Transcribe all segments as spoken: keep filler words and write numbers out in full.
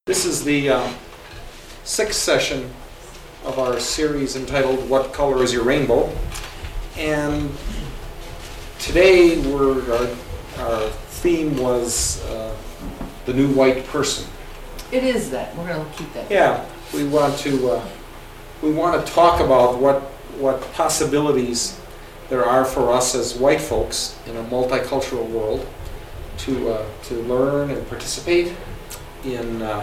This is the uh, sixth session of our series entitled What Color is Your Rainbow? And today we're, our, our theme was uh, the new white person. It is that. We're going to keep that. Yeah, we want to uh, we want to talk about what what possibilities there are for us as white folks in a multicultural world to uh, to learn and participate in uh,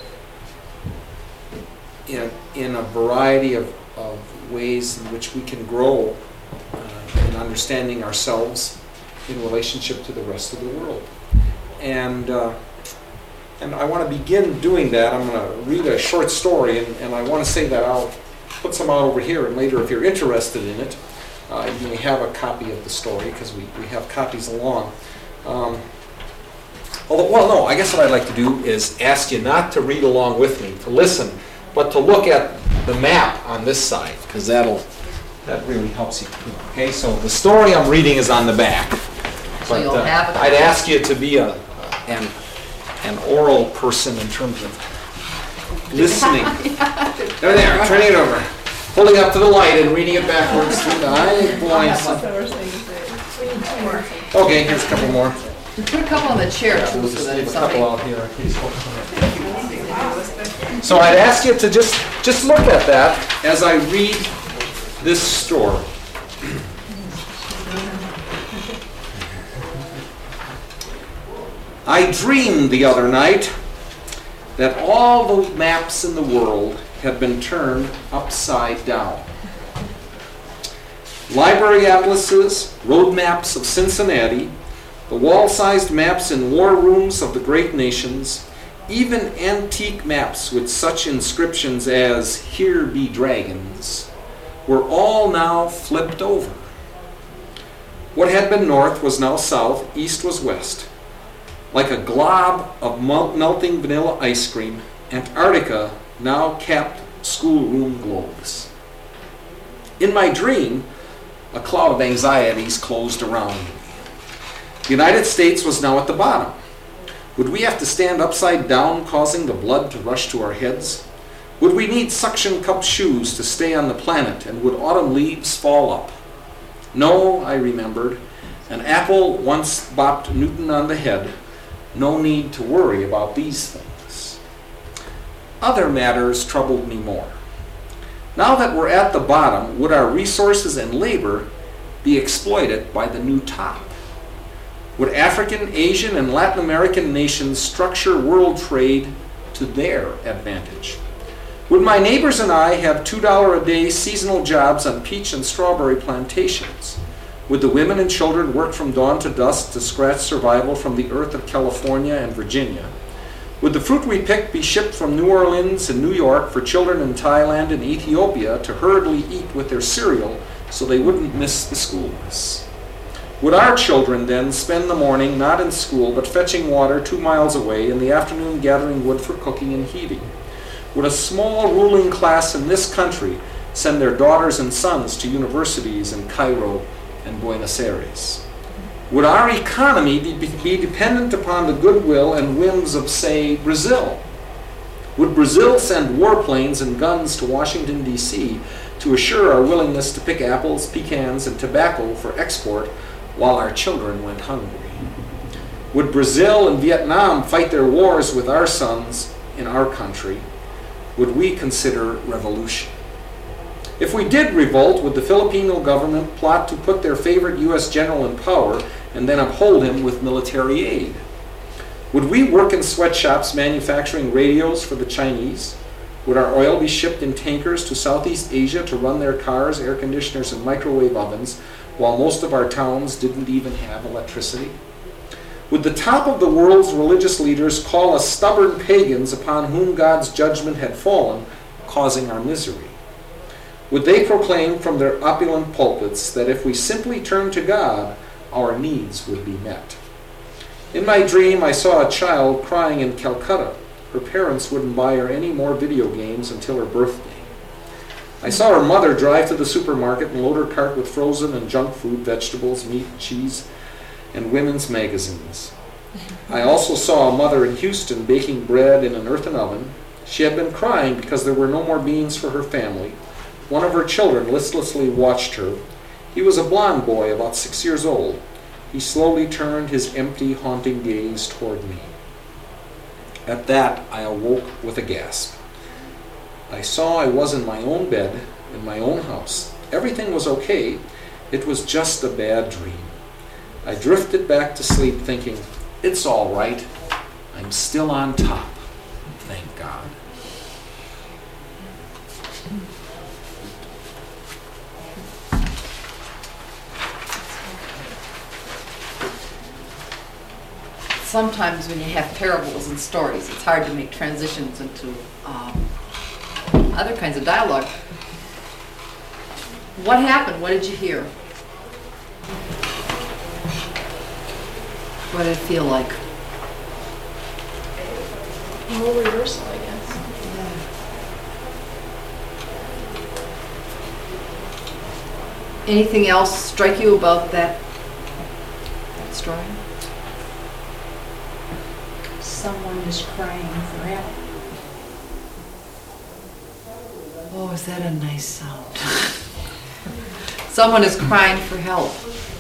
in in a variety of, of ways in which we can grow uh, in understanding ourselves in relationship to the rest of the world. And uh, and I want to begin doing that. I'm going to read a short story, and, and I want to say that I'll put some out over here, and later if you're interested in it, uh, you may have a copy of the story, because we, we have copies along. Um, although, well, no, I guess what I'd like to do is ask you not to read along with me, to listen, but to look at the map on this side, because that'll that really helps you. Okay, so the story I'm reading is on the back. So but, you'll uh, have a I'd ask you to be a an an oral person in terms of listening. There, there, turning it over, holding up to the light and reading it backwards. I boys. Okay, here's a couple more. Put a couple on the chair Yeah, too, we'll so just that leave if a couple somebody. out here. So I'd ask you to just just look at that as I read this story. I dreamed the other night that all the maps in the world had been turned upside down. Library atlases, road maps of Cincinnati, the wall-sized maps in war rooms of the great nations, even antique maps with such inscriptions as "Here be dragons," were all now flipped over. What had been north was now south, east was west. Like a glob of melting vanilla ice cream, Antarctica now capped schoolroom globes. In my dream, a cloud of anxieties closed around me. The United States was now at the bottom. Would we have to stand upside down, causing the blood to rush to our heads? Would we need suction cup shoes to stay on the planet, and would autumn leaves fall up? No, I remembered. An apple once bopped Newton on the head. No need to worry about these things. Other matters troubled me more. Now that we're at the bottom, would our resources and labor be exploited by the new top? Would African, Asian, and Latin American nations structure world trade to their advantage? Would my neighbors and I have two dollars a day seasonal jobs on peach and strawberry plantations? Would the women and children work from dawn to dusk to scratch survival from the earth of California and Virginia? Would the fruit we picked be shipped from New Orleans and New York for children in Thailand and Ethiopia to hurriedly eat with their cereal so they wouldn't miss the school bus? Would our children then spend the morning not in school but fetching water two miles away, in the afternoon gathering wood for cooking and heating? Would a small ruling class in this country send their daughters and sons to universities in Cairo and Buenos Aires? Would our economy be, be dependent upon the goodwill and whims of, say, Brazil? Would Brazil send warplanes and guns to Washington, D C to assure our willingness to pick apples, pecans, and tobacco for export while our children went hungry? Would Brazil and Vietnam fight their wars with our sons in our country? Would we consider revolution? If we did revolt, would the Filipino government plot to put their favorite U S general in power and then uphold him with military aid? Would we work in sweatshops manufacturing radios for the Chinese? Would our oil be shipped in tankers to Southeast Asia to run their cars, air conditioners, and microwave ovens, while most of our towns didn't even have electricity? Would the top of the world's religious leaders call us stubborn pagans upon whom God's judgment had fallen, causing our misery? Would they proclaim from their opulent pulpits that if we simply turned to God, our needs would be met? In my dream, I saw a child crying in Calcutta. Her parents wouldn't buy her any more video games until her birthday. I saw her mother drive to the supermarket and load her cart with frozen and junk food, vegetables, meat, cheese, and women's magazines. I also saw a mother in Houston baking bread in an earthen oven. She had been crying because there were no more beans for her family. One of her children listlessly watched her. He was a blond boy, about six years old. He slowly turned his empty, haunting gaze toward me. At that, I awoke with a gasp. I saw I was in my own bed, in my own house. Everything was okay. It was just a bad dream. I drifted back to sleep thinking, it's all right. I'm still on top. Thank God. Sometimes when you have parables and stories, it's hard to make transitions into um, other kinds of dialogue. What happened? What did you hear? What did it feel like? Role reversal, I guess. Anything else strike you about that, that story? Someone is crying for help. Oh, is that a nice sound? Someone is crying for help.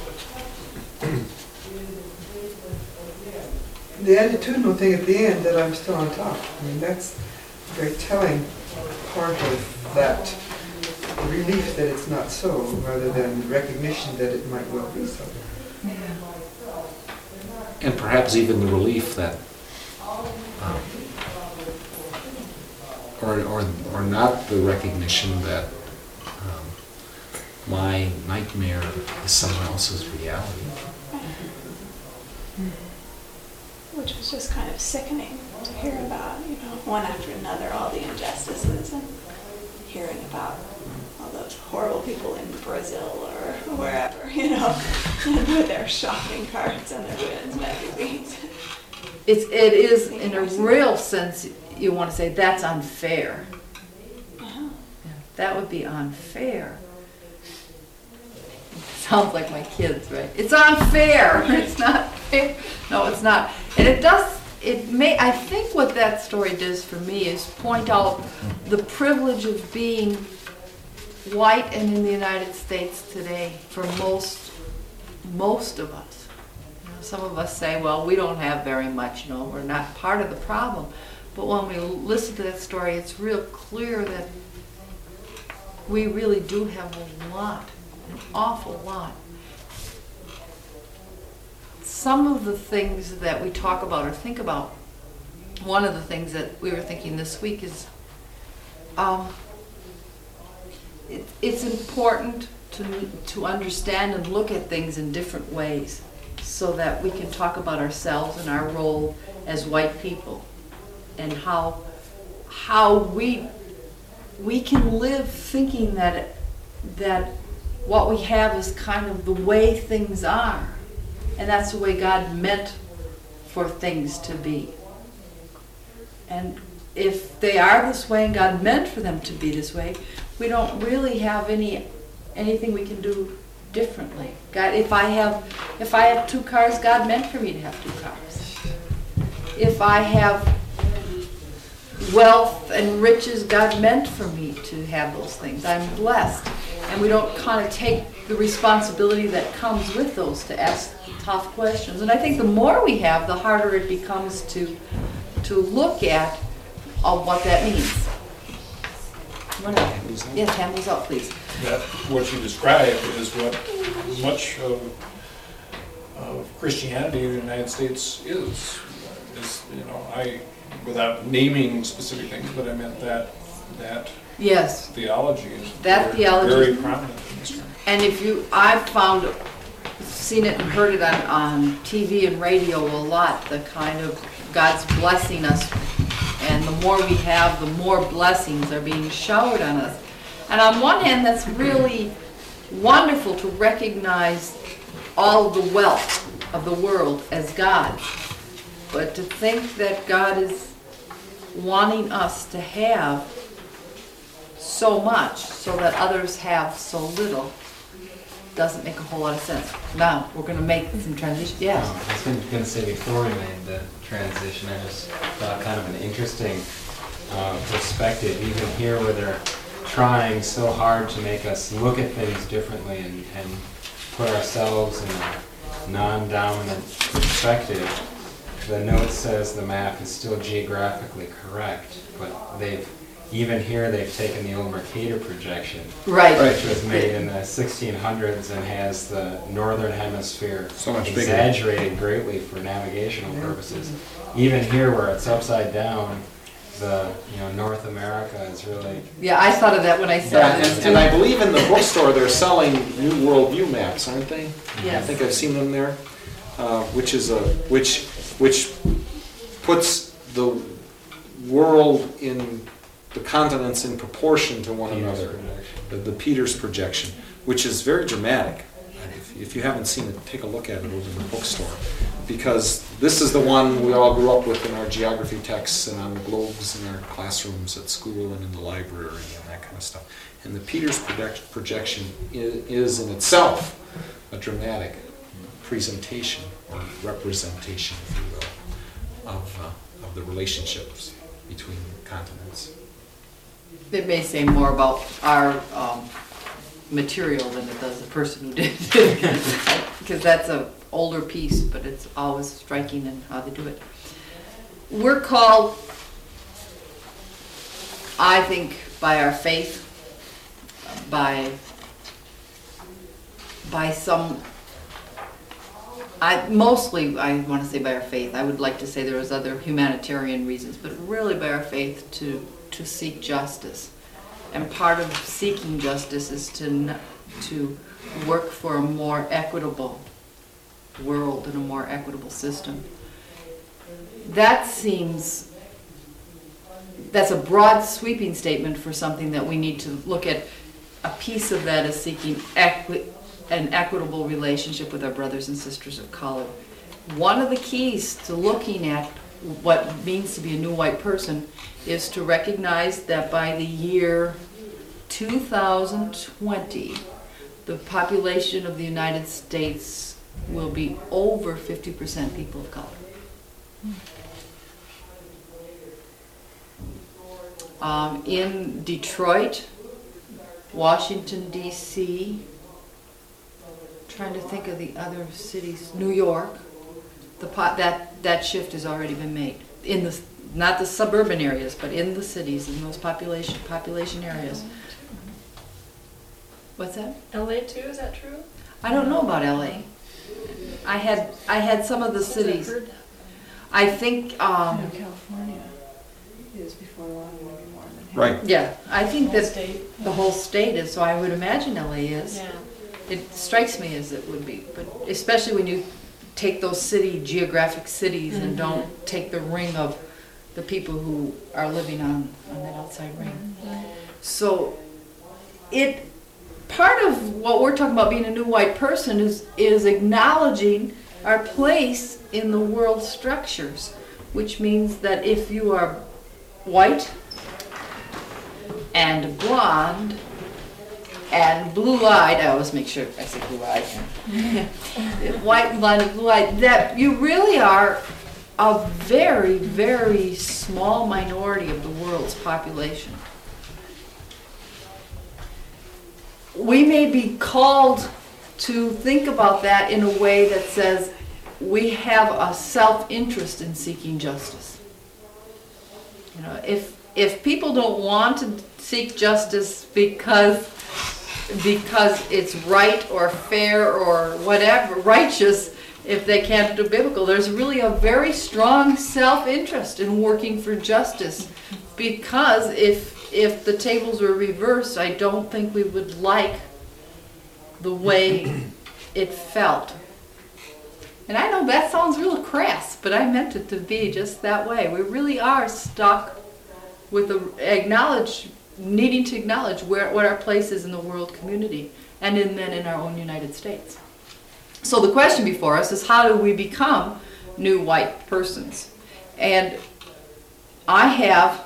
The attitudinal thing at the end, that I'm still on top. I mean, that's a very telling part of that relief that it's not so, rather than recognition that it might well be so. Yeah. And perhaps even the relief that, um, or, or, or not the recognition that um, my nightmare is someone else's reality. Which was just kind of sickening to hear about, you know, one after another, all the injustices, and hearing about all those horrible people in Brazil or wherever, you know, with their shopping carts and their women's magazines. It's, it is, in a real sense, you want to say that's unfair. Uh-huh. Yeah, that would be unfair. Sounds like my kids, right? It's unfair. It's not fair. No, it's not. And it does, it may, I think what that story does for me is point out the privilege of being white and in the United States today for most, most of us. You know, some of us say, well, we don't have very much, you know, we're not part of the problem. But when we listen to that story, it's real clear that we really do have a lot. An awful lot. Some of the things that we talk about or think about, one of the things that we were thinking this week is um, it, it's important to, to understand and look at things in different ways so that we can talk about ourselves and our role as white people and how, how we, we can live thinking that, that what we have is kind of the way things are. And that's the way God meant for things to be. And if they are this way and God meant for them to be this way, we don't really have any anything we can do differently. God, if I have if I have two cars, God meant for me to have two cars. If I have wealth and riches, God meant for me to have those things. I'm blessed. And we don't kind of take the responsibility that comes with those to ask tough questions. And I think the more we have, the harder it becomes to to look at uh, what that means. Whatever. Yes, hand those up, please. That what you described is what much of, of Christianity in the United States is. Is you know, I without naming specific things, but I meant that that Yes. theology is That very, theology. very prominent in this country. And if you, I've found, seen it and heard it on, on T V and radio a lot, the kind of God's blessing us. And the more we have, the more blessings are being showered on us. And on one hand, that's really wonderful to recognize all of the wealth of the world as God. But to think that God is wanting us to have so much so that others have so little doesn't make a whole lot of sense. Now, we're gonna make some transition, yes. Um, I was gonna- gonna say before we made the transition, I just thought kind of an interesting uh, perspective, even here where they're trying so hard to make us look at things differently and, and put ourselves in a non-dominant perspective. The note says the map is still geographically correct, but they've, even here, they've taken the old Mercator projection, Right. which was made in the sixteen hundreds and has the northern hemisphere So much bigger. exaggerated greatly for navigational purposes. Even here where it's upside down, the, you know, North America is really, Yeah, I thought of that when I saw Yeah, this and, and I too. believe in the bookstore they're selling New World View maps, aren't they? I Yes. think I've seen them there, uh, which is a which which puts the world in the continents in proportion to one Peters another. projection. The, the Peters projection, which is very dramatic. If, if you haven't seen it, take a look at it over in the bookstore, because this is the one we all grew up with in our geography texts and on the globes in our classrooms at school and in the library and that kind of stuff. And the Peters project, projection is, is in itself a dramatic presentation or representation, if you will, of, uh, of the relationships between continents. It may say more about our um, material than it does the person who did it. Because that's an older piece, but it's always striking in how they do it. We're called, I think, by our faith, by, by some, I, mostly I want to say by our faith. I would like to say there was other humanitarian reasons, but really by our faith to to seek justice. And part of seeking justice is to n- to work for a more equitable world and a more equitable system. That seems, that's a broad sweeping statement for something that we need to look at. A piece of that is seeking equi- an equitable relationship with our brothers and sisters of color. One of the keys to looking at what it means to be a new white person is to recognize that by the year two thousand twenty, the population of the United States will be over fifty percent people of color. Um, in Detroit, Washington, D C, trying to think of the other cities, New York, the pot, that, that shift has already been made. In the, not the suburban areas, but in the cities, in those population, population areas. What's that? L A too, is that true? I don't know about L A. I had, I had some of the cities. I've heard that. I think, um, No, California is before long going to be more than half. Right. yeah, I think Whole that state. the whole state is, so I would imagine L A is. Yeah. It strikes me as it would be, but especially when you take those city, geographic cities and don't take the ring of the people who are living on, on that outside ring. So it, part of what we're talking about being a new white person is, is acknowledging our place in the world structures, which means that if you are white and blonde and blue-eyed, I always make sure I say blue-eyed, white, blonde, and blue-eyed, that you really are a very, very small minority of the world's population. We may be called to think about that in a way that says we have a self-interest in seeking justice. You know, if if people don't want to seek justice because because it's right or fair or whatever, righteous, if they can't do biblical, there's really a very strong self-interest in working for justice, because if if the tables were reversed, I don't think we would like the way it felt. And I know that sounds real crass, but I meant it to be just that way. We really are stuck with the acknowledge, needing to acknowledge where what our place is in the world community, and in, then in our own United States. So the question before us is, how do we become new white persons? And I have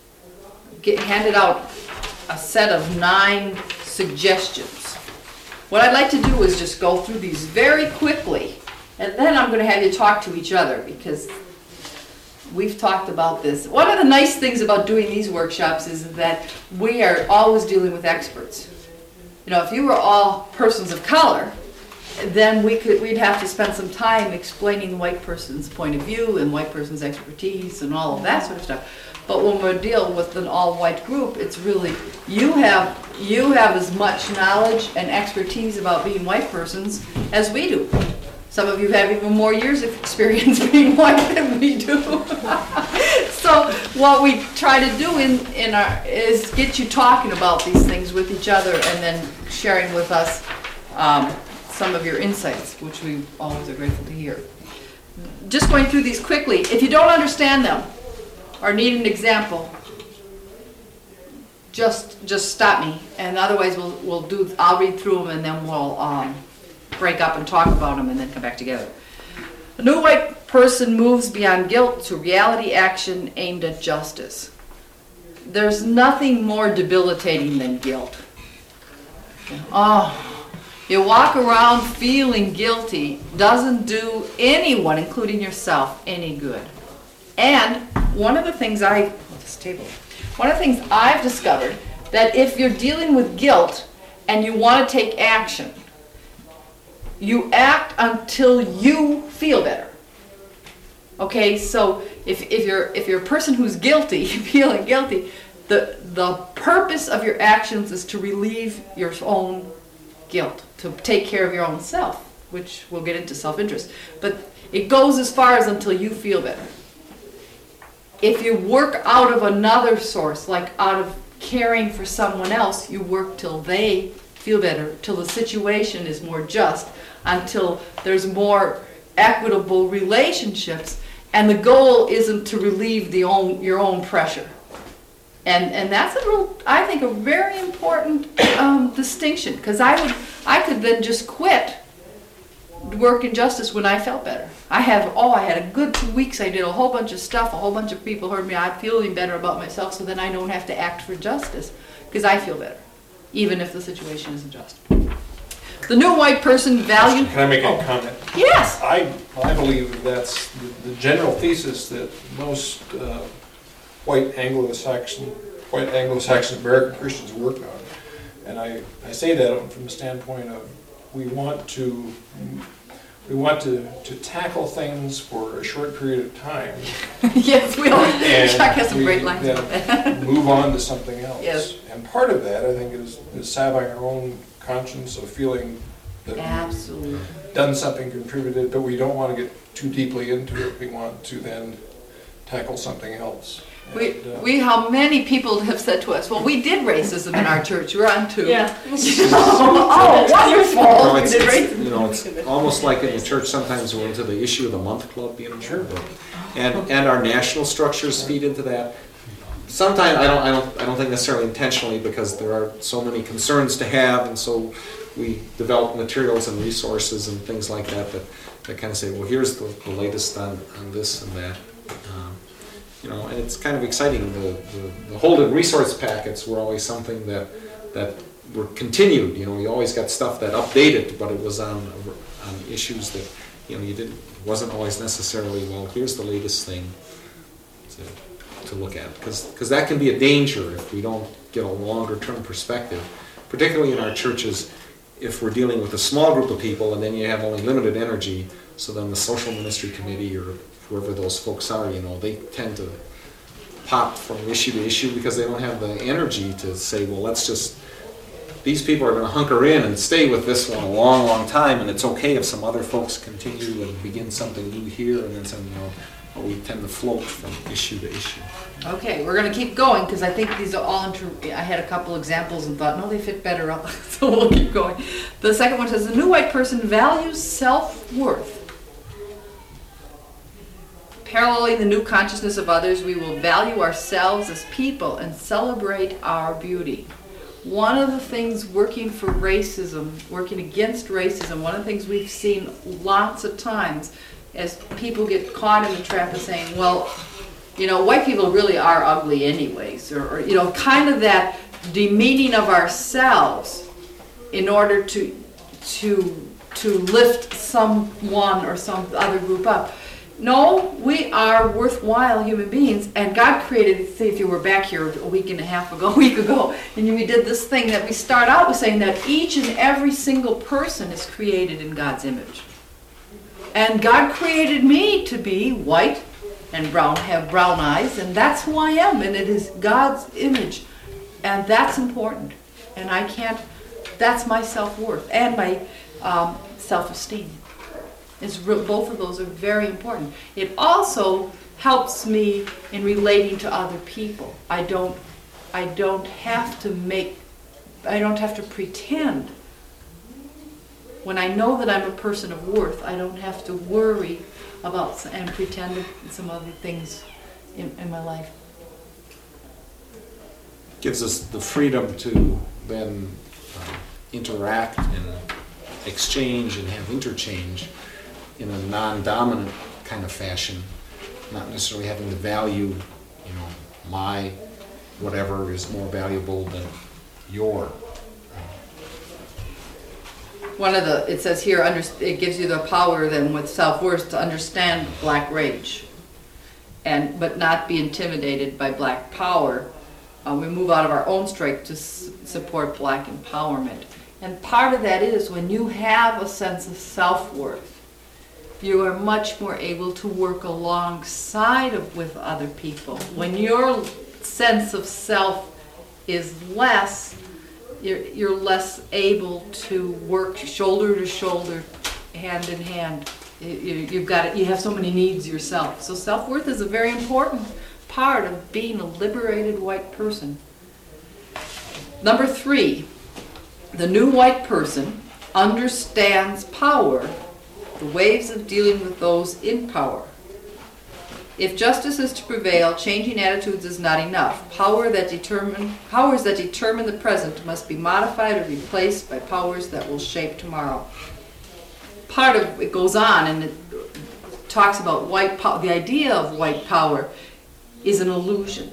get, handed out a set of nine suggestions. What I'd like to do is just go through these very quickly, and then I'm going to have you talk to each other, because we've talked about this. One of the nice things about doing these workshops is that we are always dealing with experts. You know, if you were all persons of color, then we could, we'd have to spend some time explaining the white person's point of view and white person's expertise and all of that sort of stuff. But when we're dealing with an all-white group, it's really, you have, you have as much knowledge and expertise about being white persons as we do. Some of you have even more years of experience being white than we do. So what we try to do in, in our, is get you talking about these things with each other and then sharing with us um, some of your insights, which we always are grateful to hear. Just going through these quickly. If you don't understand them or need an example, just just stop me. And otherwise, we'll we'll do. I'll read through them and then we'll um, break up and talk about them and then come back together. A new white person moves beyond guilt to reality action aimed at justice. There's nothing more debilitating than guilt. Oh. You walk around feeling guilty doesn't do anyone, including yourself, any good. And one of the things I, oh, this table, one of the things I've discovered, that if you're dealing with guilt and you want to take action, you act until you feel better. Okay, so if, if you're if you're a person who's guilty, feeling guilty, the the purpose of your actions is to relieve your own guilt, to take care of your own self, which we'll get into self-interest. But it goes as far as until you feel better. If you work out of another source, like out of caring for someone else, you work till they feel better, till the situation is more just, until there's more equitable relationships, and the goal isn't to relieve the own, your own pressure. And and that's a real, I think, a very important um, distinction, because I would, I could then just quit work in justice when I felt better. I have, oh, I had a good two weeks. I did a whole bunch of stuff. A whole bunch of people heard me. I'm feeling better about myself, so then I don't have to act for justice because I feel better, even if the situation isn't just. The new white person value. Can I make a oh. comment? Yes. I I believe that's the, the general thesis that most uh, white Anglo-Saxon, white Anglo-Saxon American Christians work on, and I, I say that from the standpoint of we want to we want to, to tackle things for a short period of time. Yes, we all. Chuck has some we great lines about then that. move on to something else. Yes. And part of that, I think, is, is salving our own conscience of feeling that Absolutely. we've done something, contributed, but we don't want to get too deeply into it. We want to then tackle something else. We, And, uh, we, how many people have said to us, well, we did racism in our church, we're on to. Yeah. Oh, wonderful. Well, We it's, did it's, racism. you know, it's almost like in the church, sometimes we're into the issue of the month club, you know, sure, but, and, and our national structures feed into that. Sometimes, I don't, I don't, I don't think necessarily intentionally, because there are so many concerns to have, and so we develop materials and resources and things like that that, that kind of say, well, here's the, the latest on, on this and that. Um, You know, and it's kind of exciting. The, the, the Holden resource packets were always something that that were continued. You know, we always got stuff that updated, but it was on on issues that, you know, you didn't wasn't always necessarily, well, here's the latest thing to to look at, because because that can be a danger if we don't get a longer term perspective, particularly in our churches. If we're dealing with a small group of people and then you have only limited energy, so then the social ministry committee or whoever those folks are, you know, they tend to pop from issue to issue because they don't have the energy to say, well, let's just, these people are going to hunker in and stay with this one a long, long time, and it's okay if some other folks continue and begin something new here, and then some, you know, we tend to float from issue to issue. Okay, we're going to keep going because I think these are all, inter- I had a couple examples and thought, no, they fit better up, so we'll keep going. The second one says, the new white person values self-worth. Paralleling the new consciousness of others, we will value ourselves as people and celebrate our beauty. One of the things working for racism, working against racism, one of the things we've seen lots of times as people get caught in the trap of saying, well, you know, white people really are ugly anyways, or, or you know, kind of that demeaning of ourselves in order to to to lift someone or some other group up. No, we are worthwhile human beings, and God created, say if you were back here a week and a half ago, a week ago, and we did this thing that we start out with saying that each and every single person is created in God's image. And God created me to be white and brown, have brown eyes, and that's who I am, and it is God's image. And that's important. And I can't, that's my self-worth and my um, self-esteem. It's re- both of those are very important. It also helps me in relating to other people. I don't, I don't have to make, I don't have to pretend. When I know that I'm a person of worth, I don't have to worry about and pretend some other things in, in my life. Gives us the freedom to then uh, interact and exchange and have interchange in a non-dominant kind of fashion, not necessarily having to value, you know, my whatever is more valuable than your. One of the, it says here, under, it gives you the power then with self-worth to understand black rage, and but not be intimidated by black power. Uh, we move out of our own strength to s- support black empowerment. And part of that is when you have a sense of self-worth, you are much more able to work alongside of with other people. When your sense of self is less, you're, you're less able to work shoulder to shoulder, hand in hand. You, you- you've got it, you have so many needs yourself. So self-worth is a very important part of being a liberated white person. Number three, the new white person understands power, the ways of dealing with those in power. If justice is to prevail, changing attitudes is not enough. Power that determine, powers that determine the present must be modified or replaced by powers that will shape tomorrow. Part of it goes on and it talks about white power. The idea of white power is an illusion,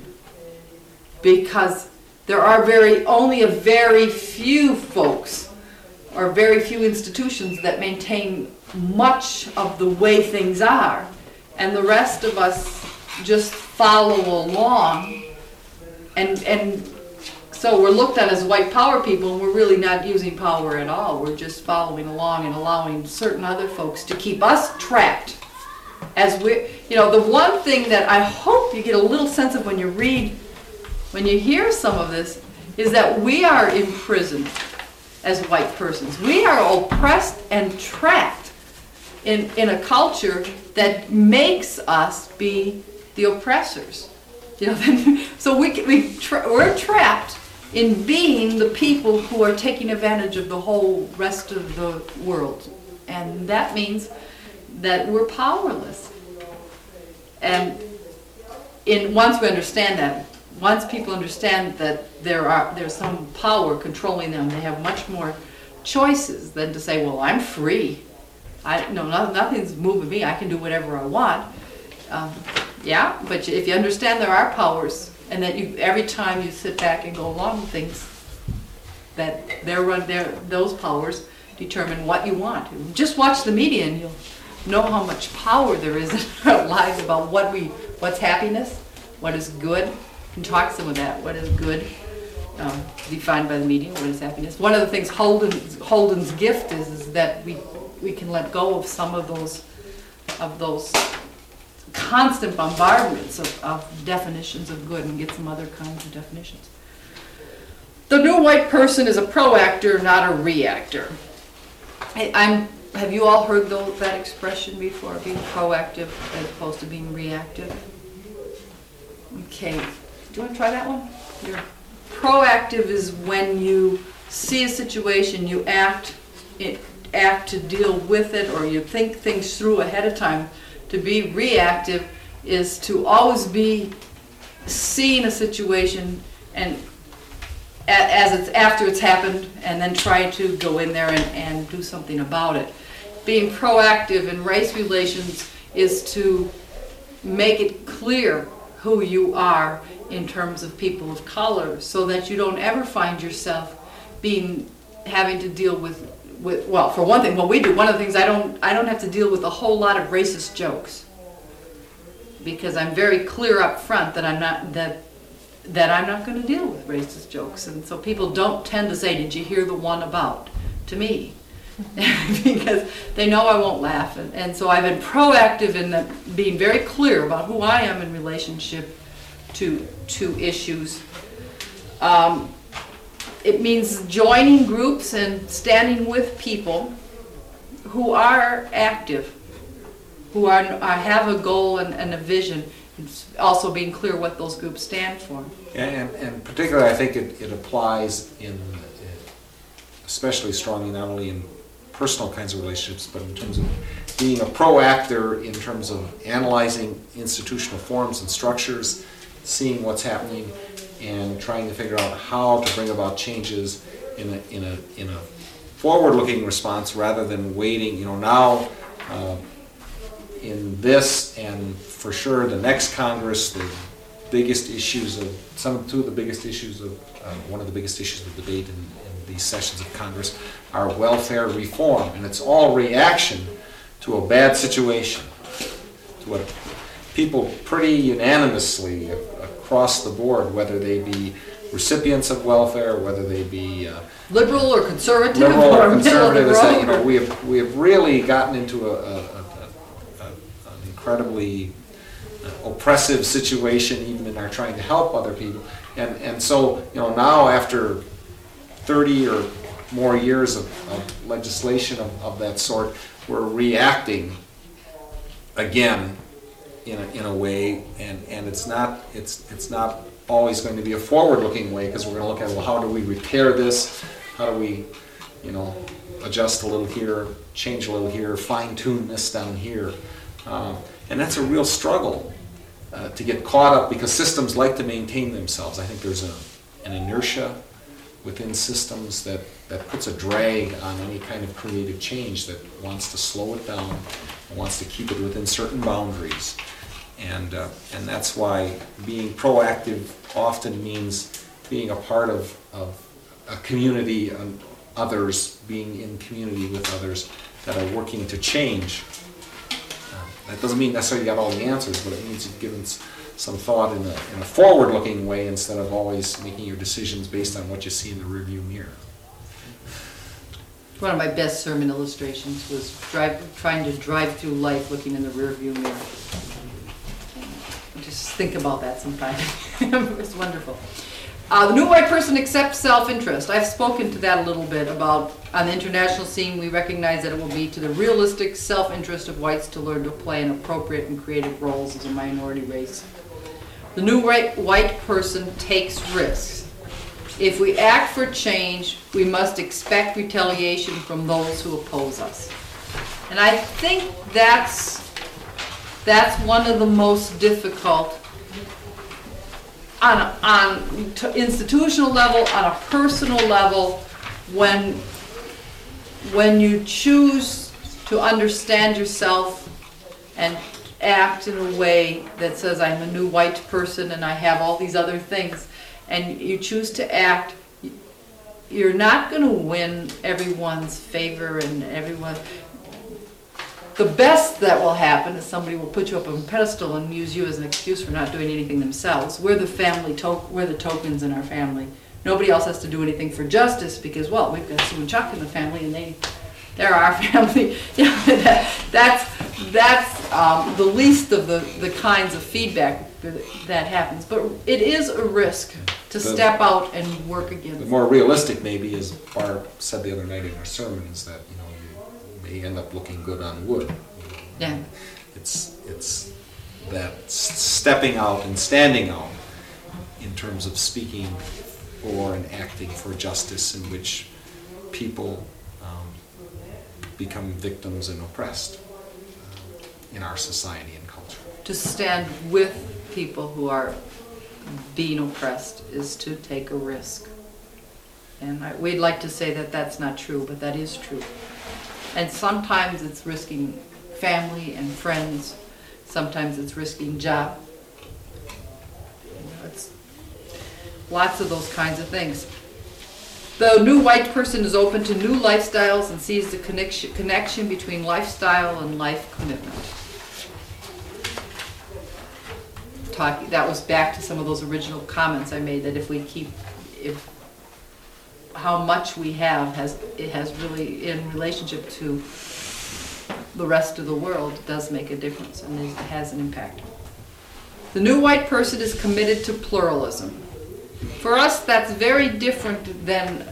because there are very only a very few folks or very few institutions that maintain much of the way things are, and the rest of us just follow along, and and so we're looked at as white power people, and we're really not using power at all. We're just following along and allowing certain other folks to keep us trapped. As we, you know, the one thing that I hope you get a little sense of when you read, when you hear some of this, is that we are imprisoned as white persons. We are oppressed and trapped in, in a culture that makes us be the oppressors. You know, so we, we tra- we're trapped in being the people who are taking advantage of the whole rest of the world. And that means that we're powerless. And in once we understand that, once people understand that there are there's some power controlling them, they have much more choices than to say, well, I'm free. I no, no nothing's moving me. I can do whatever I want. Um, yeah, but if you understand there are powers, and that you every time you sit back and go along with things, that they're run there, those powers determine what you want. Just watch the media, and you'll know how much power there is in our lives about what we, what's happiness, what is good. And talk some of that. What is good, um, defined by the media? What is happiness? One of the things Holden's, Holden's gift is, is that we we can let go of some of those of those constant bombardments of, of definitions of good and get some other kinds of definitions. The new white person is a proactor, not a reactor. I, I'm. Have you all heard those, that expression before? Being proactive as opposed to being reactive. Okay. Do you want to try that one? You're proactive is when you see a situation, you act, it, act to deal with it, or you think things through ahead of time. To be reactive is to always be seeing a situation and as it's after it's happened, and then try to go in there and, and do something about it. Being proactive in race relations is to make it clear who you are in terms of people of color, so that you don't ever find yourself being having to deal with with, well, for one thing, what we do, one of the things, I don't, I don't have to deal with a whole lot of racist jokes. Because I'm very clear up front that I'm not, that, that I'm not gonna deal with racist jokes. And so people don't tend to say, did you hear the one about, to me? Because they know I won't laugh. And, and so I've been proactive in the, being very clear about who I am in relationship to, to issues. Um, it means joining groups and standing with people who are active, who are, are have a goal and, and a vision. It's also being clear what those groups stand for. And, and particularly, I think it, it applies in, especially strongly, not only in personal kinds of relationships, but in terms of being a pro-actor in terms of analyzing institutional forms and structures, seeing what's happening, and trying to figure out how to bring about changes in a, in a, in a forward-looking response rather than waiting. You know, now uh, in this and for sure the next Congress, the biggest issues of, some two of the biggest issues of, uh, one of the biggest issues of debate in, in these sessions of Congress are welfare reform, and it's all reaction to a bad situation, to what people pretty unanimously across the board, whether they be recipients of welfare, whether they be uh, Liberal or conservative liberal or or conservative, middle is of the that, you know, road. we have we have really gotten into a, a, a, a, an incredibly oppressive situation, even in our trying to help other people, and and so you know now after thirty or more years of, of legislation of, of that sort, we're reacting again in a, in a way, and, and it's not it's it's not always going to be a forward-looking way, because we're going to look at, well, how do we repair this? How do we, you know, adjust a little here, change a little here, fine-tune this down here, um, and that's a real struggle uh, to get caught up, because systems like to maintain themselves. I think there's a an inertia within systems that, that puts a drag on any kind of creative change, that wants to slow it down, and wants to keep it within certain boundaries. And, uh, and that's why being proactive often means being a part of, of a community and others, being in community with others that are working to change. Uh, that doesn't mean necessarily you got all the answers, but it means you've given some thought in a, in a forward-looking way, instead of always making your decisions based on what you see in the rearview mirror. One of my best sermon illustrations was drive, trying to drive through life looking in the rearview mirror. Just think about that sometime. It was wonderful. Uh, the new white person accepts self-interest. I've spoken to that a little bit about, on the international scene, we recognize that it will be to the realistic self-interest of whites to learn to play an appropriate and creative roles as a minority race. The new white, white person takes risks. If we act for change, we must expect retaliation from those who oppose us. And I think that's That's one of the most difficult, on a, on t- institutional level, on a personal level, when when you choose to understand yourself and act in a way that says, I'm a new white person and I have all these other things, and you choose to act, you're not going to win everyone's favor and everyone. The best that will happen is somebody will put you up on a pedestal and use you as an excuse for not doing anything themselves. We're the family, to- we're the tokens in our family. Nobody else has to do anything for justice because, well, we've got Sue and Chuck in the family and they, they're our family. You know, that, that's that's um, the least of the, the kinds of feedback that happens. But it is a risk to The- step out and work The against. more realistic, maybe, as Barb said the other night in her sermon, is that you know you may end up looking good on wood. Yeah. It's it's that s- stepping out and standing out in terms of speaking for and acting for justice, in which people um, become victims and oppressed uh, in our society and culture. To stand with people who are being oppressed is to take a risk. And I, we'd like to say that that's not true, but that is true. And sometimes it's risking family and friends. Sometimes it's risking job. You know, it's lots of those kinds of things. The new white person is open to new lifestyles and sees the connection, connection between lifestyle and life commitment. Talking, that was back to some of those original comments I made, that if we keep, if how much we have has, it has really, in relationship to the rest of the world, does make a difference and it has an impact. The new white person is committed to pluralism. For us, that's very different than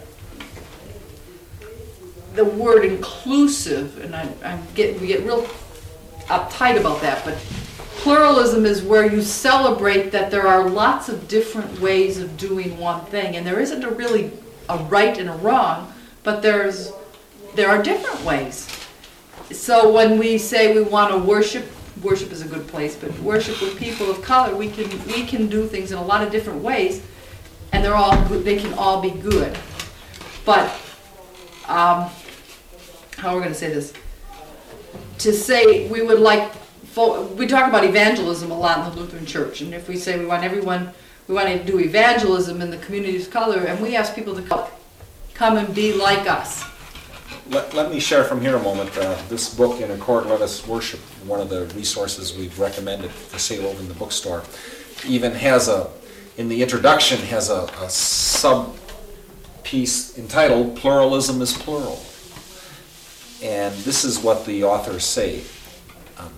the word inclusive, and I, I'm get, we get real uptight about that, but pluralism is where you celebrate that there are lots of different ways of doing one thing, and there isn't a really a right and a wrong, but there's there are different ways. So when we say we want to worship, worship is a good place, but worship with people of color, we can we can do things in a lot of different ways, and they're all good, they can all be good. But um, how are we going to say this? To say we would like, we talk about evangelism a lot in the Lutheran Church, and if we say we want everyone, we want to do evangelism in the communities of color, and we ask people to come, come and be like us. Let, let me share from here a moment. Uh, this book, In Accord, Let Us Worship, one of the resources we've recommended for sale over in the bookstore, even has a, in the introduction, has a, a sub-piece entitled, Pluralism is Plural. And this is what the authors say. Um,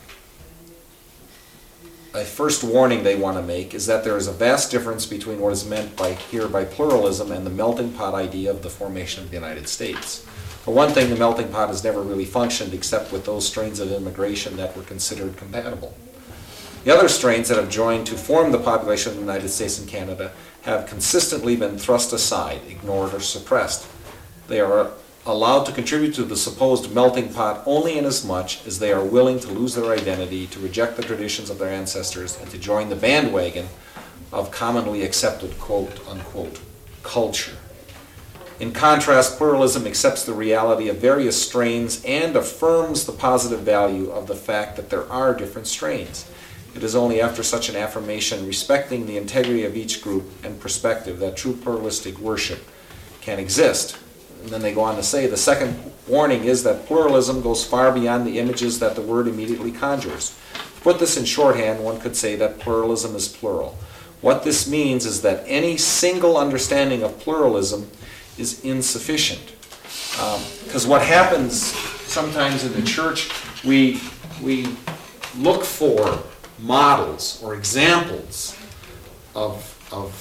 a first warning they want to make is that there is a vast difference between what is meant by here by pluralism and the melting pot idea of the formation of the United States. For one thing, the melting pot has never really functioned except with those strains of immigration that were considered compatible. The other strains that have joined to form the population of the United States and Canada have consistently been thrust aside, ignored, or suppressed. They are allowed to contribute to the supposed melting pot only inasmuch as they are willing to lose their identity, to reject the traditions of their ancestors, and to join the bandwagon of commonly accepted quote-unquote culture. In contrast, pluralism accepts the reality of various strains and affirms the positive value of the fact that there are different strains. It is only after such an affirmation respecting the integrity of each group and perspective that true pluralistic worship can exist. And then they go on to say, the second warning is that pluralism goes far beyond the images that the word immediately conjures. To put this in shorthand, one could say that pluralism is plural. What this means is that any single understanding of pluralism is insufficient. Because um, what happens sometimes in the church, we, we look for models or examples of, of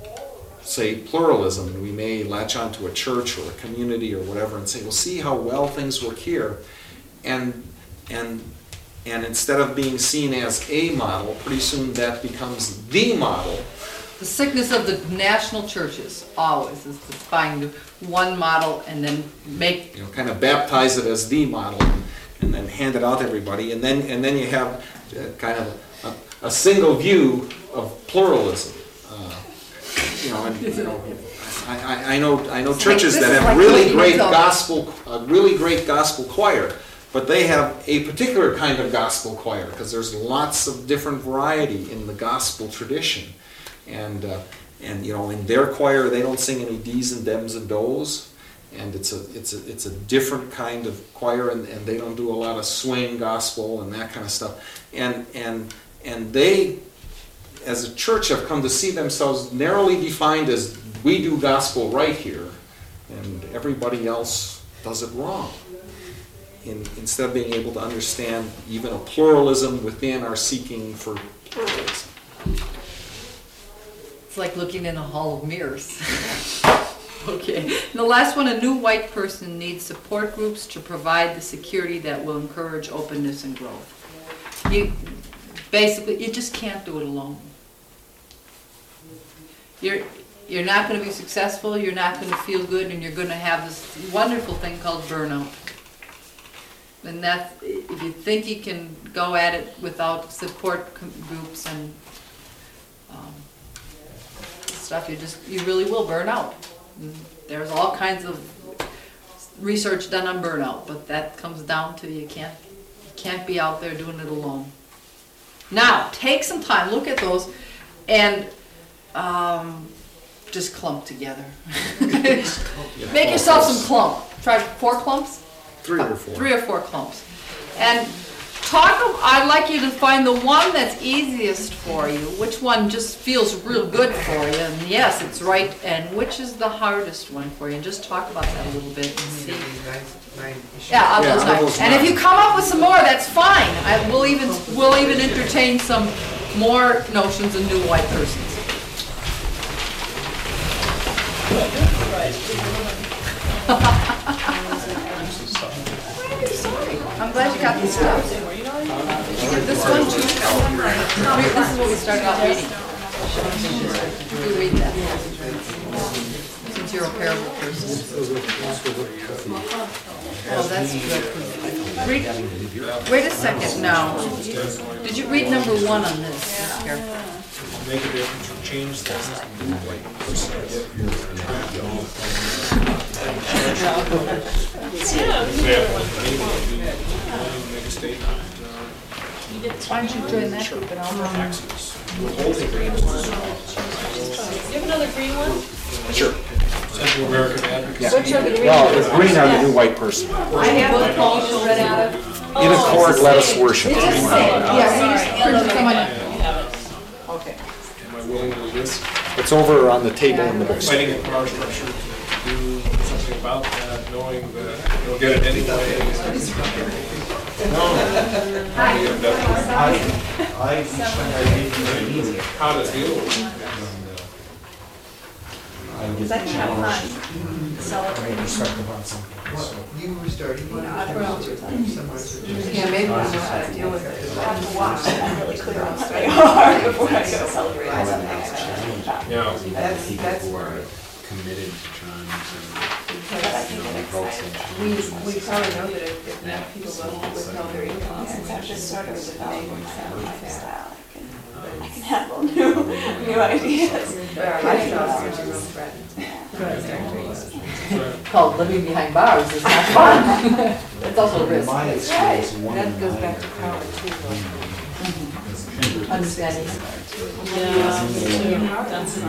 say, pluralism, and we may latch onto a church or a community or whatever and say, well, see how well things work here. And, and, and instead of being seen as a model, pretty soon that becomes the model. The sickness of the national churches always is to find one model and then make, you know, kind of baptize it as the model and, and then hand it out to everybody. And then, and then you have uh, kind of a, a single view of pluralism. Uh, You know, and, you know, I, I, I know, I know churches that have really great gospel, a really great gospel choir, but they have a particular kind of gospel choir because there's lots of different variety in the gospel tradition, and uh, and you know, in their choir they don't sing any D's and Dems and Do's, and it's a it's a it's a different kind of choir, and, and they don't do a lot of swing gospel and that kind of stuff, and and and they, as a church, have come to see themselves narrowly defined as we do gospel right here, and everybody else does it wrong. In, instead of being able to understand even a pluralism within our seeking for pluralism. it's like looking in a hall of mirrors. Okay. And the last one, a new white person needs support groups to provide the security that will encourage openness and growth. You basically, you just can't do it alone. You're, you're not going to be successful, you're not going to feel good, and you're going to have this wonderful thing called burnout. And that's, if you think you can go at it without support groups and um, stuff, you just, you really will burn out. And there's all kinds of research done on burnout, but that comes down to you can't, you can't be out there doing it alone. Now, take some time, look at those, and Um, just clump together. Make yourself some clump. Try four clumps? Three or four. Three or four clumps. And talk, I'd like you to find the one that's easiest for you, which one just feels real good for you, and yes, it's right, and which is the hardest one for you, and just talk about that a little bit and see. Yeah, of Yeah, those of nine. those And if nine. you come up with some more, that's fine. I, we'll even, we'll even entertain some more notions of new white persons. I'm glad you got this stuff. You get this one too. Wait, this is what we started out reading. You read that. Since you're a parable person. Oh, that's good. Read, wait a second now. Did you read number one on this? Here. Make a difference or change things. Make a statement. Why don't you join that group and I'll run. Taxes. Withholding grants. You have another green one? Sure. Central American Advocacy. Which are the green Well, ones? the green are the new white person. I have both Paul's read out of. In accord, let us worship. It's just saying, yeah, we just printed someone. Okay. Am I willing to do this? It's over on the table in the book. Fighting a power structure to do something about that, knowing that you'll get it anyway. How to deal with it. Because I can't find celebrating. Well, you were starting. Yeah, maybe that's how to deal with it. I have to watch them. I'm really clear on what they are before I go celebrate something I actually about. Yeah. That's, that's where committed to trying But I can get to excited. We, we probably know that if, if enough people will withhold their income. Yes, I'm just sort of developing my own lifestyle. I can, I can handle new, new ideas. Our lifestyles are real threatened. Called living behind bars is not fun. It's also a risk. That's right. That goes back to power too. Understanding. Yeah.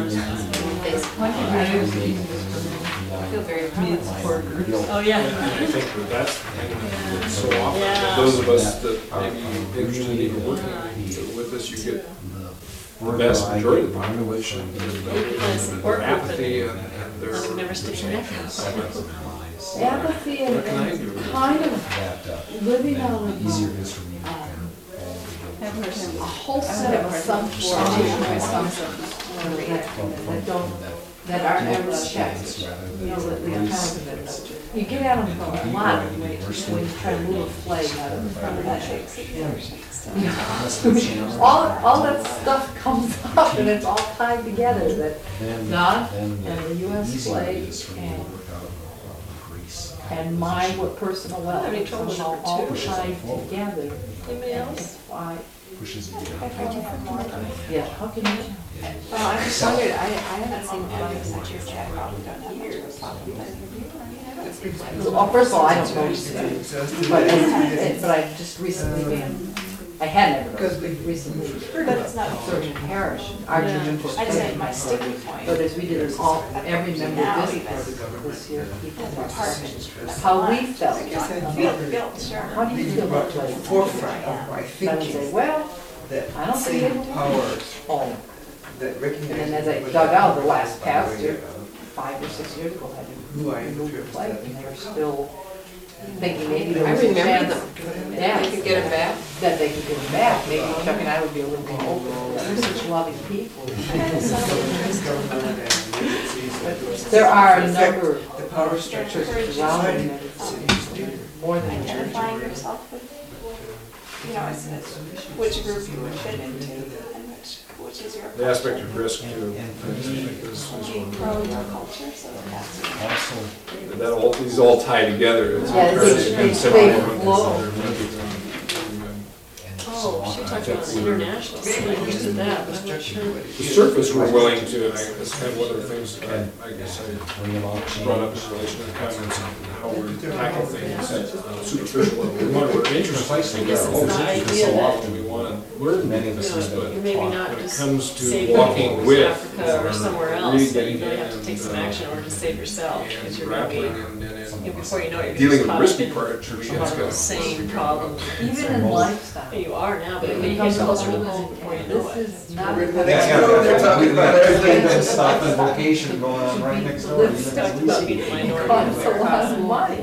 I feel very proud of support groups. Oh, yeah. I think that that's the thing that's so often, Yeah. those of us that maybe interested in even working with this, you get the vast majority of the population, their apathy and and their. I would never stick your neck out. Apathy and What can I and do? kind of living on a, um, a whole set of assumptions, assumptions that don't, that aren't ever checked. You know, that they kind of, you get at them from a lot when you, when you try to move a flag out of the front of that shakes. All, all that stuff comes up and it's all tied together, that God and the U S flag and, and my what personal wealth, Have any trouble somehow with all number two? tied together. Anybody And else? it's why, If I do for more than yeah, how can you? Well, I just wondered, I, I haven't seen flags that your chat probably don't have much of a problem with. Well, first of all, I don't know these things, but, I- but I just recently been, I had never Because known, we- recently But it's not. served in parish, our church in Fort I'd say my Payne. sticky point. But as we did this all, every member Now visit even. this year, people And were the part- asking how we felt. Guilt, guilt, sure. How do you feel about the like? forefront of my I would say, thinking, well, that I don't think it same would. power oh, that and recognizes. then as I what dug out the was last by way pastor, of five or six years ago, had Who I to remove the interpret flag, that and they were still thinking maybe there I was a remember chance. them. Yeah. They could get it back. That they could get it back, maybe Chuck and I would be a little more open, they're such loving people. There are a number of The power structure churches around the United States, more than a church. Identifying yourself with, you know, it's, it's which group you would fit into and which, which is your. The aspect of risk too, I think is, is Being one. pro your culture, so that's. That all, these all tie together. It's Yeah, very they- they- conceptual. they flow. Oh, she talked about international, I'm used to that, but I'm not sure. The surface we're willing to, and I, that's kind of one of the things that I, I guess I brought up in relation to the comments on how we tackle things at a superficial level. One, we're interested, I guess it's the idea so that often we want want to learn Many of these us things, know but that. Maybe when not it just comes to save walking people with in Africa or somewhere else, but you reading really have to take some and, uh, action in order to save yourself, because and you're gonna be, grappling and, and, you know, and before you know it, you're dealing with gonna the be risky caught up part, in we a lot have of to those same problems. Even in lifestyle. You are now, but it It may becomes hit closer to a- home before you know This it. is not. That's- Yeah, No, they're yeah, talking we about got everything. everything stuff and location going on right next door. Live even Talked if about we being see a it. minority. Costs a lot of money.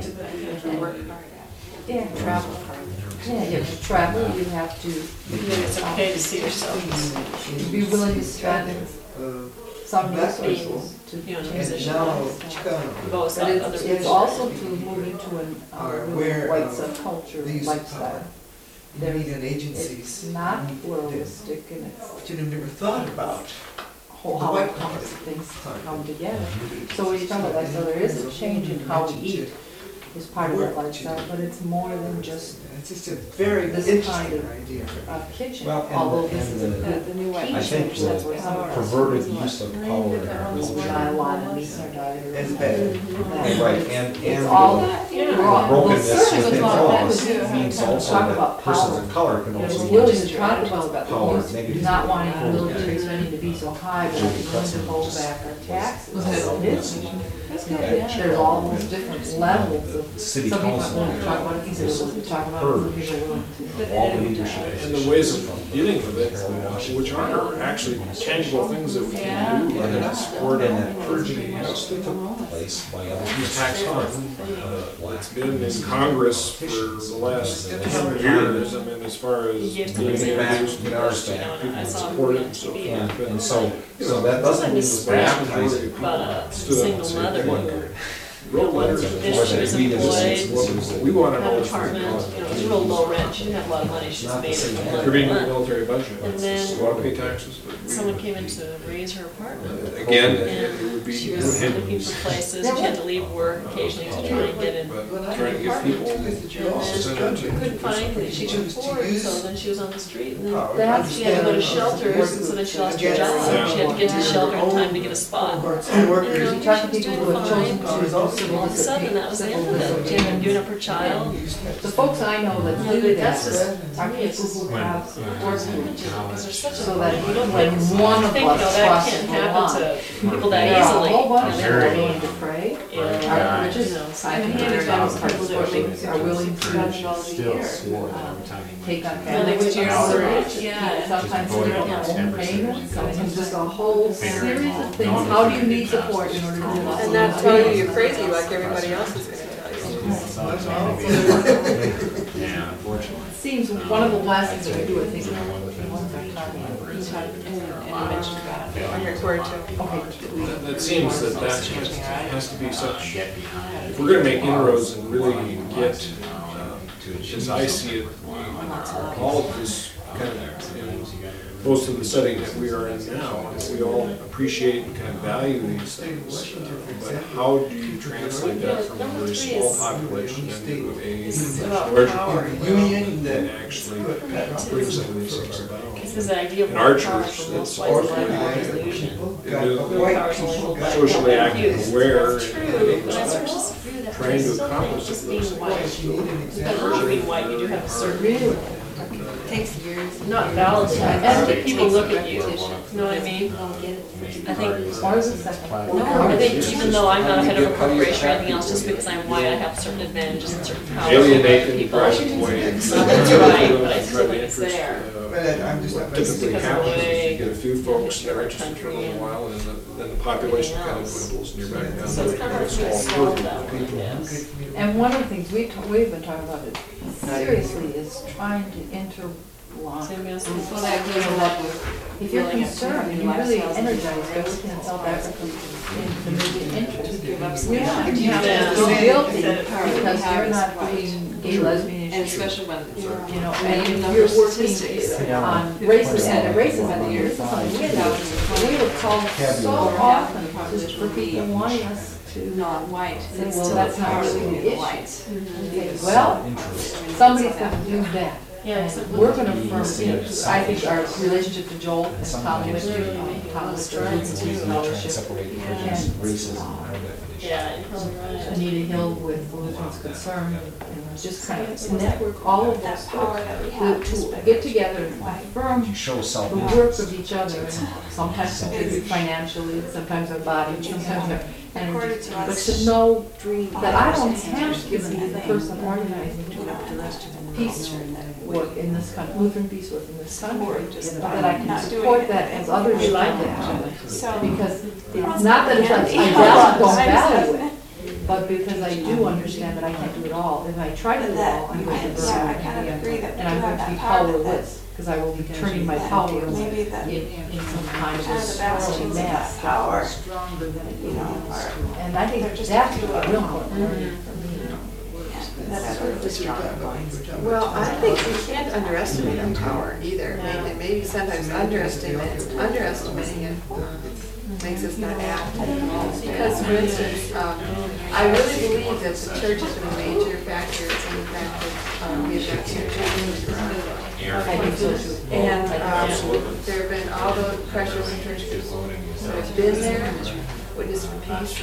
Yeah, Travel. yeah, you have to travel, you have to Then it's okay to see yourself as, be willing to spend Uh, some Back resources to you know, in a change. position now, of, Chicano, you've always But thought it's, other it's people also should. to move into an, uh, are really aware white of subculture these lifestyle. There's- media and agencies It's not pluralistic and it's that you've never thought about. whole, how it comes, things come together. So when you talk about lifestyle, there is a change in how we eat is part of that lifestyle, but it's more than just It's just a very This interesting kind of- idea. a kitchen, Well, and- although this and is a the- good The new white. I think teaching, that's where some of the us. perverted use of power in our Not a culture. lot of meat in our diet or As bad. And right, and, It's and all, the we're all, well, brokenness certainly within was all that laws too. means Talk also about that persons power. of color can You know, also we're willing use to talk about power use- negatively. not wanting the military spending to be so high, but having to hold back our taxes. It's- There's all those different levels of, City some people are council, willing to talk about it, some people are talk about it, some people are willing to. all the leadership. and the ways of dealing with it, which are actually tangible things that we can do, and support And and that encourage purging it. has to take place by other Use tax people. fund, uh, it's been in Congress for the last ten years, I mean, as far as He gives being the able back, to use get ours back. people I to saw him support it and so And, forth. and so, so that doesn't mean Sometimes we're advertising. But a Stood up and single said, mother "Look, who, real you know, letters once are she Or was that we as a employed, citizens- what we want to had know an is for apartment, God. you know, it was real low rent, she didn't have a lot of money, she just Not the made it same from thing. month You're to being in the month. military budget, And then you want to pay taxes, but we. Someone came in to raise her apartment. Again, it would And be. she was looking for places, she had to leave work occasionally to try and get in. But trying to give people. And then couldn't find that she could afford, so then she was on the street, and then That's- she had to go to shelters, and so then she lost her job, she had to get to the shelter in time to get a spot. Some workers, You You talk to know, she people was who have doing chosen fine. to do All civil of a sudden, that was the end of it, she had been disobedience. giving up her child. The folks I know that Yeah, do but that that's just, are to me, it's people just who have support groups. Because there's such a, So that you don't when think, one you of think, you know, us that crosses can't the happen line. to people that There are a easily. whole bunch of you people know, willing to pray. Yeah. Our churches, You know, so I I think mean, very there's valuable people that are making are willing to Still swore uh, every time he take on went. Yeah, family next year, responsibility. yeah. Sometimes Voted their own against every payments, single sometimes just a whole Figuring series out of things. no one How do you can need get support past in order to this. do this? And not tell you you're crazy like everybody else is gonna tell you. Yeah, unfortunately. It seems one of the lessons that we do, I think, You know, one of the things ones that I'm makes talking me about. remember is that And mentioned that failure on your is cord a lot too. of Okay. logical That that seems that that has to be uh, such, get behind. if we're gonna make inroads and really get, um, um, to achieve as I see it, something. all of this kind of, you know, most of the setting that we are in now, if we all appreciate and kind of value these things, uh, but how do you translate that from a very small population into It's a about larger power. population union that that actually put that brings some of these things about? This is the idea of In our power church, for that's most white awfully life high. illusion. got It is white Power is only people held by got socially the active, accused. aware, That's and- true, but I sort of disagree with that. Trying to I still think accomplish just those being things. white, You need an because example. of being white, you do have a certain, Really? Takes years. not valid, Yeah. I think people look at you, you know what I mean? I think, Or is it second? no, I think even though I'm not a head of a corporation or anything else, just because I'm white, I have certain advantages and certain powers over Alienate other in the people. right way. It's not that you're right, but I still think it's there. But I- I'm just not. What typically Because of the happens is way you get a few folks that are our interested for a country little and while, and then the, then the population kind of else. dwindles, and you're back down So to it's kind of a hard to small swallow group that of one, I people. guess. And one of the things we, t- we've been talking about it seriously is trying to interlock. Same as- Well, that goes along with- If you're concerned, and you really energize everything in South Africa in the movie interest. Give up some. You're not, you have Yeah. to feel guilty Instead of power, we because have you're is not right. doing gay, lesbian And issues. especially when, You know, and even and though you're the working statistics on fifty racism, percent and of racism, people and years this is something we two know. thousand We were called so often just for people wanting us to non-white, say, it's well, still that's not power really being the issue. white. Okay, well, somebody's got to do that. Yeah, And except we're with- gonna affirm, you know, I think our relationship to Joel and Tom Wick, Really um, making Tom a lot of Wick, strides, the too. Lutheran Fellowship, Racism, racism. Yeah, you're probably right. Anita Hill with the Lutherans Concern, and just kind of network all of That those power folks that we to, have. to get together and affirm Show self. the work of each other, and sometimes contribute financially, sometimes our body, sometimes our energy, but to know that I don't have to be the person organizing peace work in this country, Lutheran peace work in this country, but that I can support that as others do that. So. Because it's not that it's like I value- don't value it, but because I do understand that I can't do it all. If I try to do it all, I'm going to burn Yeah, I out kind of agree that we and I'm do going have to be that power, that powerless, because I will be turning my power in, maybe that in some kind of kind of the bastions of that mass. power, Stronger than it you know, is. are, And I think they're just that's too what real important Mhm. for me. that are just stronger. Well, I think we can't underestimate our power either. Yeah. Maybe, maybe sometimes underestimating, underestimating it um, makes us not act. Because, for instance, um, I really believe that the church has been a major factor in the fact that um, we have got two churches. I think so too. And um, Absolutely. there have been all those pressures and church people who have been there, witness for peace.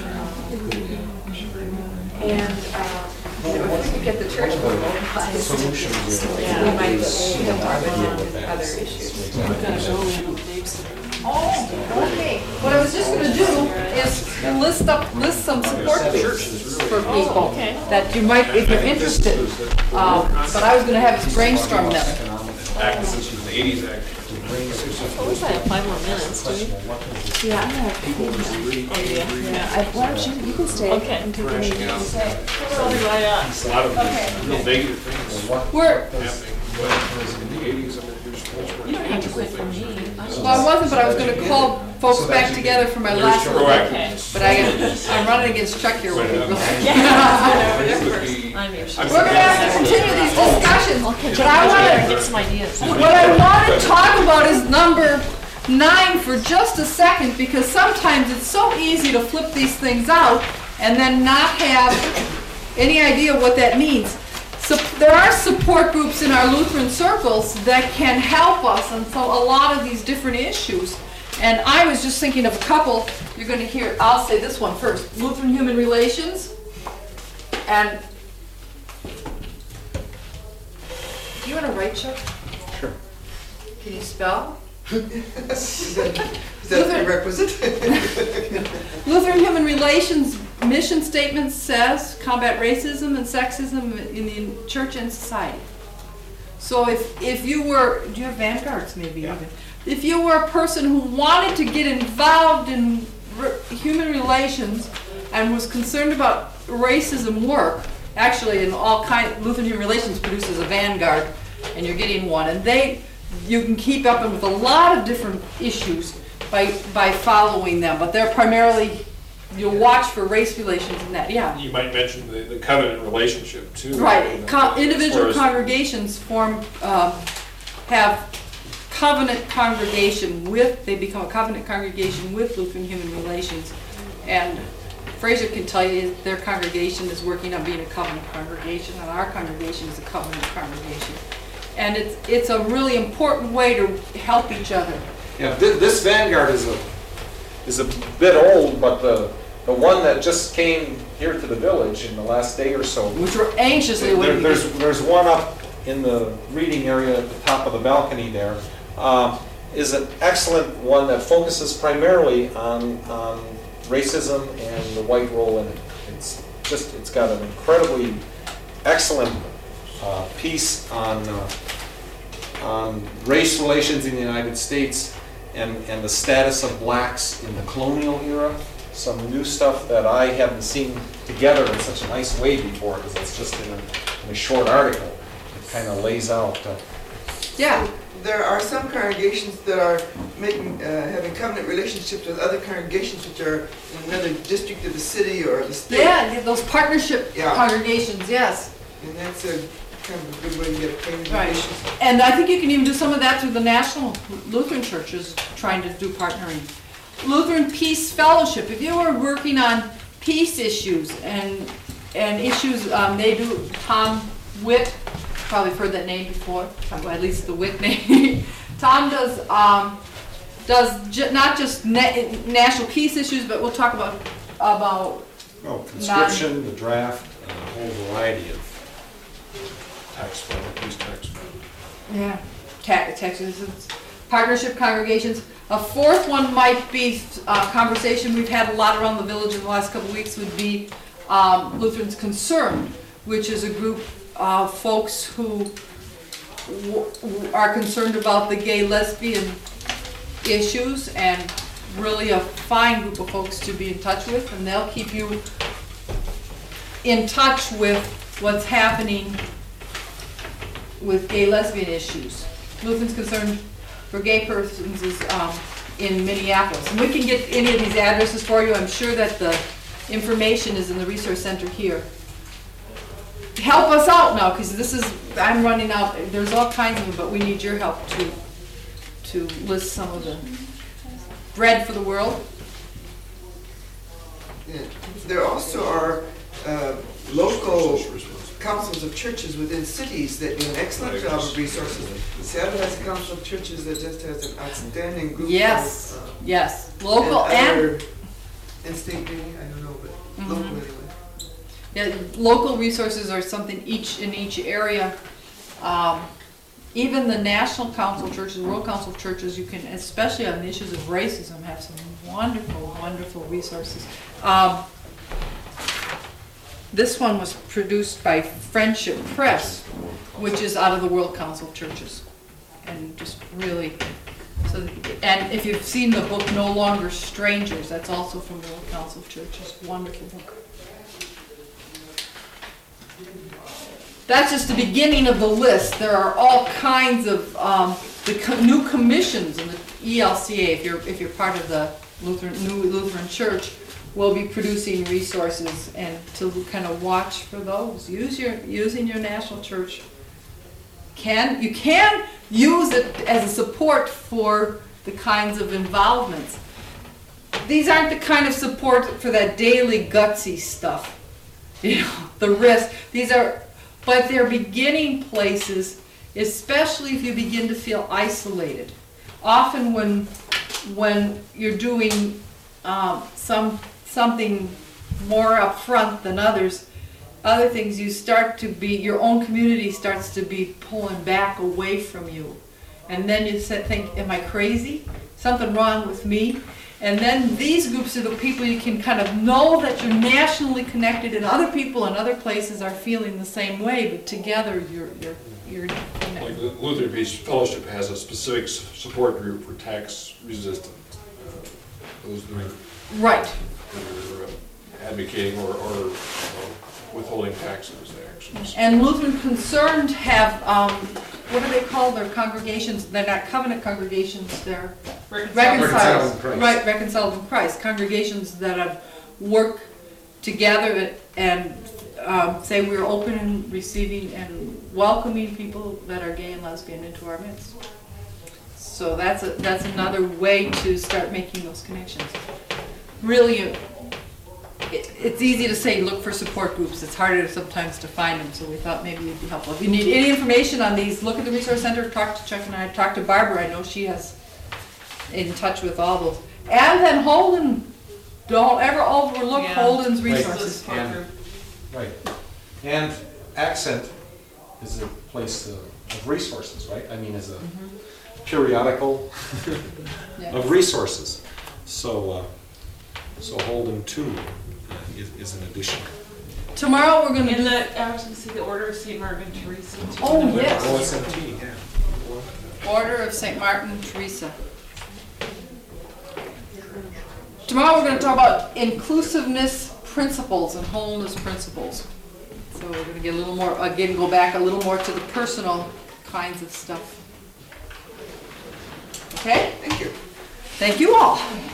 And, um, you know, if we could get the church more mobilized, we might be able to deal with other issues. Oh, okay. What I was just gonna do is list up, list some support groups for people okay. that you might, if you're interested. Um, But I was gonna have us brainstorm them. Act since she's in the eighties act. What was that, five more minutes, do we? Yeah, I'm gonna, Oh, yeah. yeah, I, why don't you, you can stay Okay. and take a Crashing meeting. out. Tell me why, uh, A lot of these real negative things We're, happening, but in the eighties, I mean, there's much You don't have to quit for me. well, I wasn't, but I was gonna call folks back together for my last one. Okay. But I, I'm running against Chuck here. We're gonna I'm your I'm have to continue these discussions, Okay, but I wanna, get some ideas. what I want to talk about is number nine for just a second, because sometimes it's so easy to flip these things out and then not have any idea what that means. So there are support groups in our Lutheran circles that can help us on so a lot of these different issues. And I was just thinking of a couple. You're going to hear, I'll say this one first. Lutheran Human Relations. And do you want to write, Chuck? Sure. Can you spell? Is that is that a prerequisite? Lutheran Human Relations mission statement says combat racism and sexism in the church and society. So if, if you were, do you have vanguards maybe Yeah. even? If you were a person who wanted to get involved in re- human relations and was concerned about racism work, actually in all kind, Lutheran Human Relations produces a vanguard, and you're getting one, and they, you can keep up with a lot of different issues by by following them, but they're primarily, you'll watch for race relations and that, yeah. You might mention the, the covenant relationship too. Right, Co- individual As far as- congregations form, um, have covenant congregation with, they become a covenant congregation with Lutheran Human Relations. And Fraser can tell you their congregation is working on being a covenant congregation, and our congregation is a covenant congregation. And it's, it's a really important way to help each other. Yeah, thi- this Vanguard is a, is a bit old, but the, the one that just came here to the village in the last day or so. Which we're anxiously There- waiting to There's, get. there's one up in the reading area at the top of the balcony there. Um, is an excellent one that focuses primarily on, on racism and the white role in it. It's just, it's got an incredibly excellent uh, piece on, uh, on race relations in the United States and, and the status of blacks in the colonial era. Some new stuff that I haven't seen together in such a nice way before, because it's just in a, in a short article. It kind of lays out. Uh, Yeah, There are some congregations that are making, uh, having covenant relationships with other congregations which are in another district of the city or the state. yeah, those partnership Yeah. congregations, yes. And that's a kind of a good way to get acquainted with Right. issues. And I think you can even do some of that through the national Lutheran churches trying to do partnering. Lutheran Peace Fellowship, if you were working on peace issues and and issues, um, they do, Tom Witt probably have heard that name before, well, at least the Wick name. Tom does, um, does ju- not just na- national peace issues, but we'll talk about, about, Oh, conscription, the draft, and a whole variety of Tax fund, police tax fund. yeah, ta- Texas, partnership congregations. A fourth one might be a conversation we've had a lot around the village in the last couple of weeks would be um, Lutherans Concerned, which is a group of folks who w- w- are concerned about the gay lesbian issues, and really a fine group of folks to be in touch with, and they'll keep you in touch with what's happening with gay lesbian issues. Lutherans Concerned for Gay Persons is um, in Minneapolis. And we can get any of these addresses for you. I'm sure that the information is in the resource center here. Help us out now, because this is, I'm running out. There's all kinds of them, but we need your help to, to list some of the bread for the world. Yeah. There also are uh, local councils of churches within cities that do an excellent job of resources. Seattle has a council of churches that just has an outstanding group Yes, of, uh, yes, local and and, other, and state maybe, I don't know, but Mhm. local anyway. yeah, local resources are something each, in each area. Um, Even the National Council of Churches, World Council of Churches, you can, especially on the issues of racism, have some wonderful, wonderful resources. Um, This one was produced by Friendship Press, which is out of the World Council of Churches. And just really, so, and if you've seen the book No Longer Strangers, that's also from the World Council of Churches. Wonderful book. That's just the beginning of the list. There are all kinds of um, the co- new commissions in the E L C A. If you're if you're part of the Lutheran new Lutheran Church, will be producing resources, and to kind of watch for those. Use your using your national church. Can you can use it as a support for the kinds of involvements. These aren't the kind of support for that daily gutsy stuff. You know, the risk. These are. But they're beginning places, especially if you begin to feel isolated. Often when when you're doing um, some something more upfront than others, other things you start to be, your own community starts to be pulling back away from you. And then you think, am I crazy? Something wrong with me? And then these groups are the people you can kind of know that you're nationally connected, and other people in other places are feeling the same way, but together you're you're you're Like connected. the Lutheran Peace Fellowship has a specific s- support group for tax resistant. uh, Those that are, Right. that are uh, advocating or, or uh, withholding taxes, actually. And Lutheran Concerned have, um, what do they call their congregations? They're not covenant congregations, they're Reconciled reconciled. in Christ. Right, reconciled in Christ. Congregations that have worked together and um, say we're open and receiving and welcoming people that are gay and lesbian into our midst. So that's a, that's another way to start making those connections. Really, it, it's easy to say look for support groups. It's harder sometimes to find them, so we thought maybe it'd be helpful. If you need any information on these, look at the Resource Center, talk to Chuck and I, talk to Barbara. I know she has in touch with all those. And then Holden, don't ever overlook Yeah. Holden's Right. resources. And- Right. And Accent is a place of of resources, right? I mean, as a periodical Yeah. of resources. So, uh, so Holden too uh, is, is an addition. Tomorrow we're going to And do. the, I was gonna say the Order of Saint Margaret and Teresa. too. Oh, yes. O S M T, yeah. Order of Saint Martin and Teresa. Tomorrow we're going to talk about inclusiveness principles and wholeness principles. So we're going to get a little more, again, go back a little more to the personal kinds of stuff. Okay? Thank you. Thank you all.